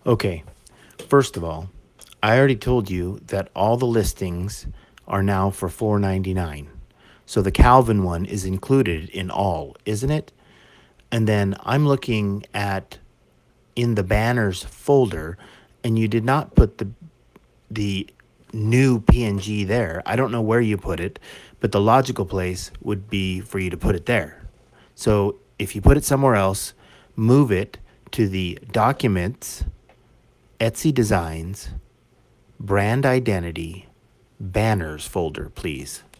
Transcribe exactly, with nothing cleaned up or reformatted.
Okay, first of all, I already told you that all the listings are now for four ninety-nine. So the Calvin one is included in all, isn't it? And then I'm looking at in the banners folder, and you did not put the the new P N G there. I don't know where you put it, but the logical place would be for you to put it there. So if you put it somewhere else, move it to the Documents, Etsy Designs, Brand Identity, Banners folder, please.